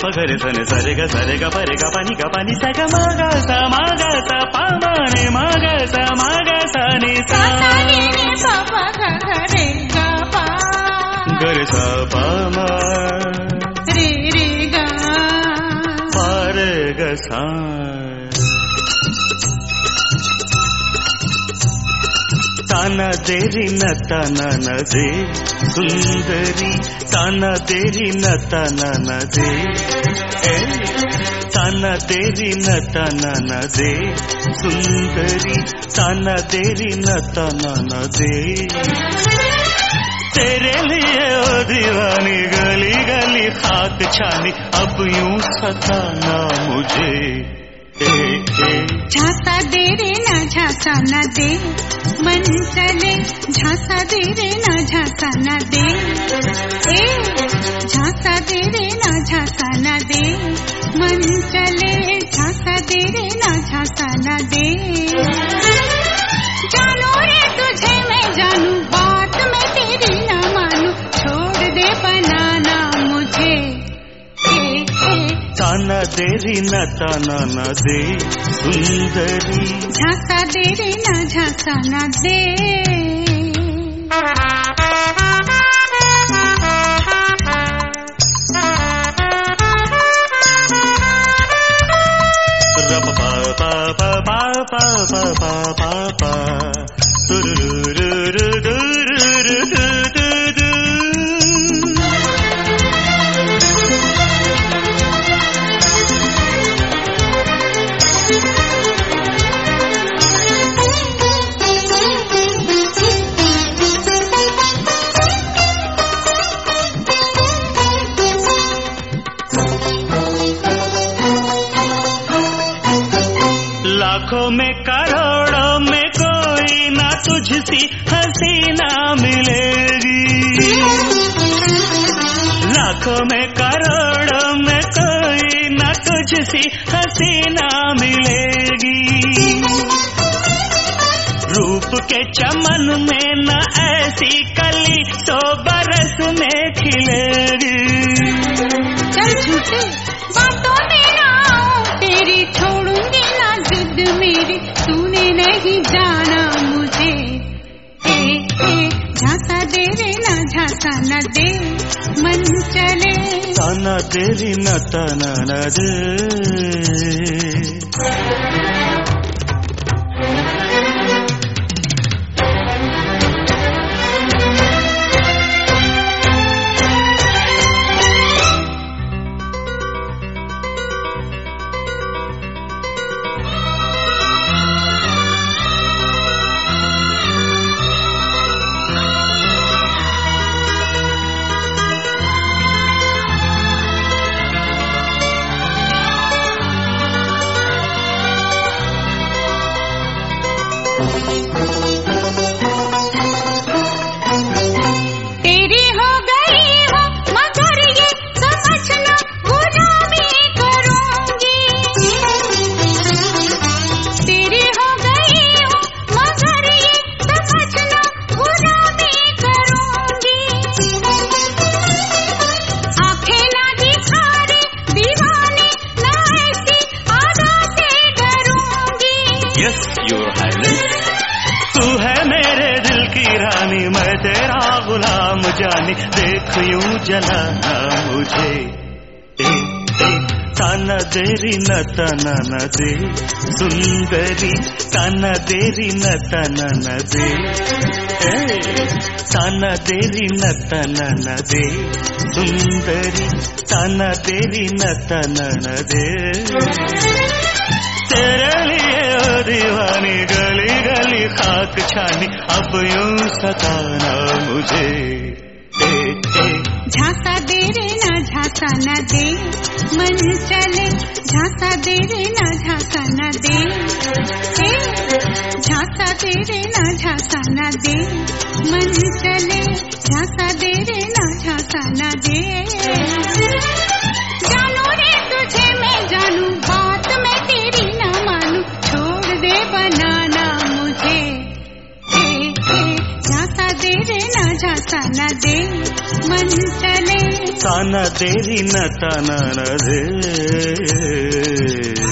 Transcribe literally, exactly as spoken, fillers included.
प ग रे सा नि सा रे ग सा रे ग प रे ग प नि ग प नि सा ग म ग सा म ग सा प म नि म ग सा म ग सा नि सा सा नि नि प प ग ग रे ग प ग रे सा प म रे रे ग प रे ग सा ताना तेरी न ताना न दे सुंदरी ताना तेरी न ताना न दे ए ताना तेरी न ताना न दे सुंदरी ताना तेरी न ताना न दे तेरे लिए ओ दीवानी गली गली खाक छानी अब यूं सताना मुझे ए, ए। झांसा दे रे ना झांसा न दे मन चले झांसा दे रे ना झांसा न दे ए झांसा दे रे ना झांसा न दे मन चले झांसा दे रे ना झांसा न दे जानू रे तुझे मैं जानू बात मैं तेरी ना मानू छोड़ दे बनाना मुझे ए, ए। ताना तेरी न ताना न दे सुंदरी झांसा दे रे ना झांसा न दे रप पा पा पा पा पा पा पा पा पा लाखों में करोड़ों में कोई ना तुझसी हसीना मिलेगी लाखों में करोड़ों में कोई ना तुझसी हसीना मिलेगी रूप के चमन में न ऐसी कली सौ बरस में खिलेगी चल झूठे बातों में ना आओ तेरी छोड़ूंगी ना जिद मेरी तूने नहीं जाना मुझे ए ए झांसा दे रे ना झांसा न दे मन चले ताना तेरी न ताना न दे तेरी हो गई हो मगर ये समझना बुरा मैं करूंगी तेरी हो गई हो मगर ये समझना बुरा मैं करूंगी आंखें ना दिखा रे दीवाने ना ऐसी आदत से डरूंगी यस योर हाइनेस तू है मेरे दिल की रानी मैं तेरा गुलाम जानी देख यूं जलाना मुझे ए, ए, ताना तेरी न ताना न दे सुंदरी ताना तेरी न ताना न दे ए, ताना तेरी न ताना न दे सुंदरी ताना तेरी न ताना न दे तेरे लिए ओ दीवानी गली गली खाक छानी अब यूं सताना मुझे ए, ए। झांसा दे रे ना झांसा न दे मन चले झांसा दे रे ना झांसा न दे ए झांसा दे रे ना झांसा न दे मन चले झांसा दे रे ना झांसा न दे जानू रे तुझे मैं जानू बात मैं तेरी ना मानू छोड़ दे बनाना मुझे ए ए झांसा दे रे ना झांसा झांसा न दे मन चले ताना देरी न ताना न दे